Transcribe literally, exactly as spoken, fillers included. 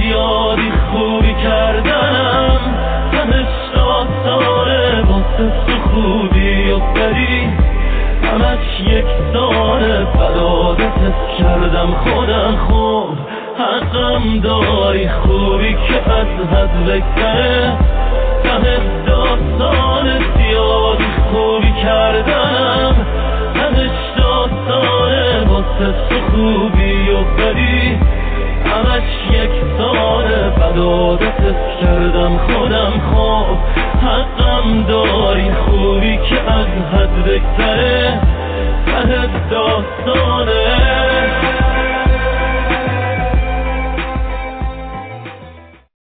زیادی خوبی کردم، همش داستانه واسه تو خوبی و بدی، همش یک سانه فدادتت کردم خودم. خوب حقم داری خوبی که از حد بگذره، همه داستان زیادی خوبی کردم، همش داستانه واسه تو خوبی و بدی، همش یک سانه فدادتت کردم خودم. خوب حقم داری خوبی که از حد بگذره، ته داستانه.